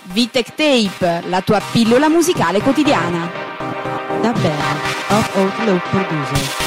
Vitec Tape, la tua pillola musicale quotidiana. Da bene, of Outlaw Producer.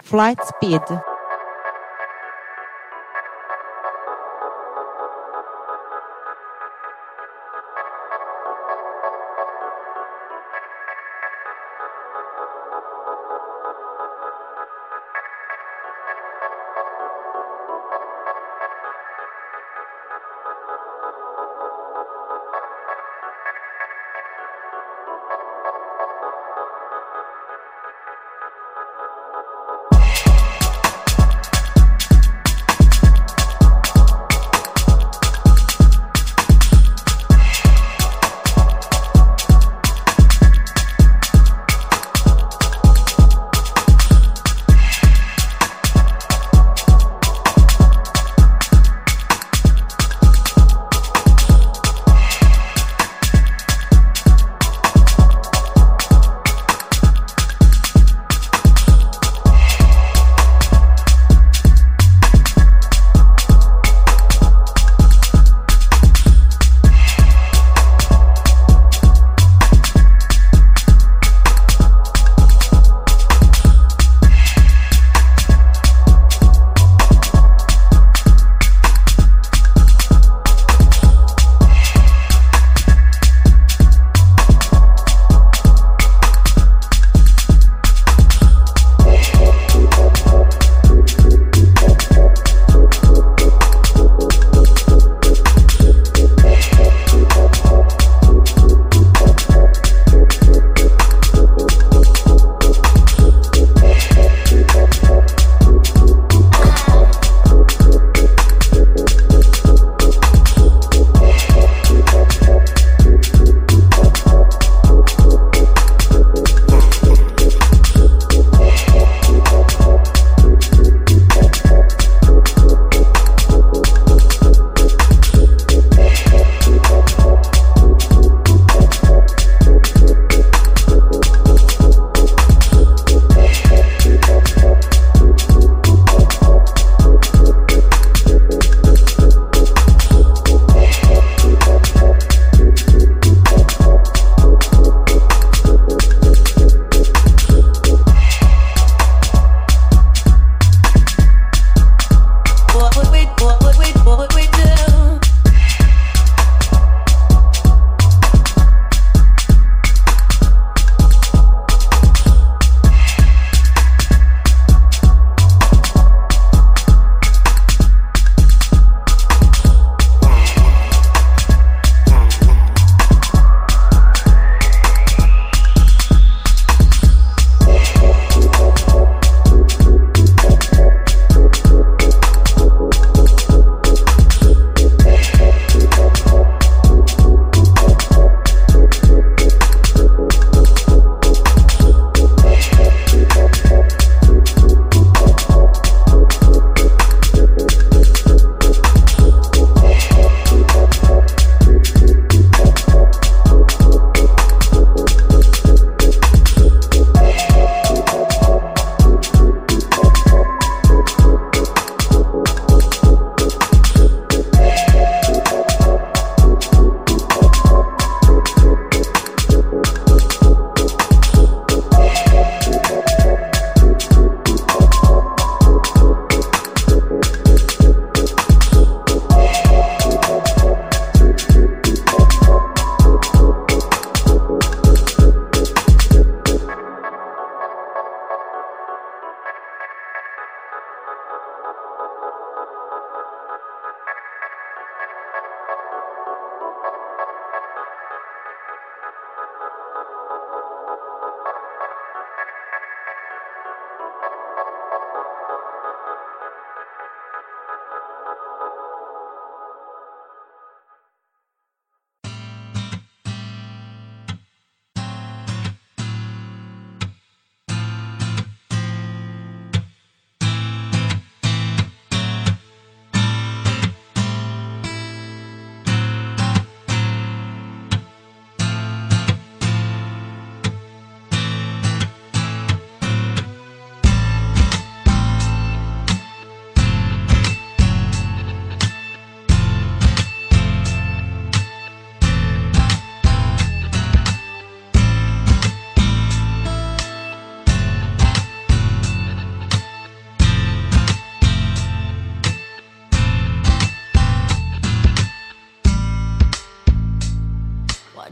Flight Speed.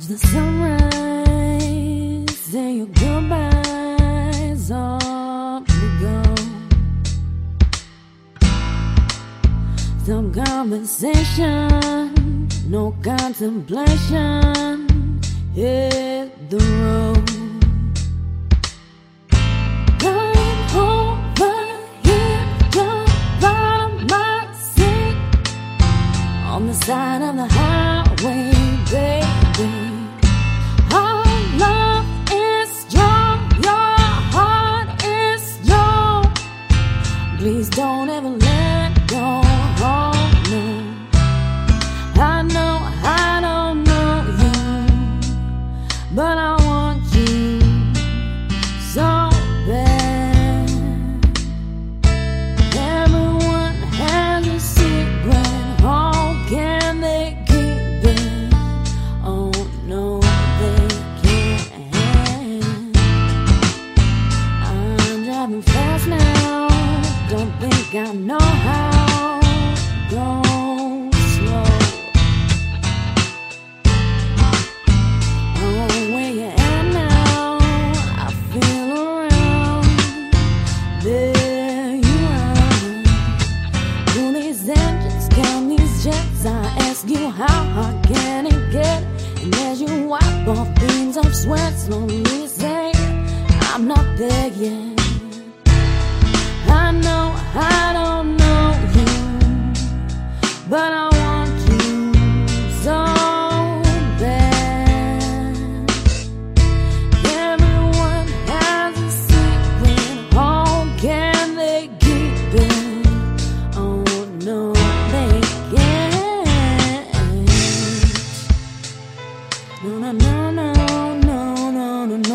the sunrise, say your goodbyes on the go. Some conversation, no contemplation, hit the road. Lying over here, just by my seat, on the side of the highway, baby. Our love is strong, your heart is strong. Please don't ever let go. Oh no, I know I don't know you, but I want you so bad. Everyone has a secret, how can they keep it? Oh no, they can't. I'm driving fast now, don't think I know how. Go slow. Oh, where you at now? I feel around. There you are. Pull these engines, count these jets. I ask you how hard can it get? And as you wipe off beams of sweat, slowly say, I'm not there yet. I know I don't know you, but I want you so bad. Everyone has a secret, how can they keep it? Oh no, they can't. No, no, no, no, no, no, no, no.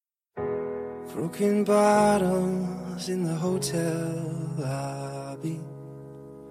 Broken bottles in the hotel lobby,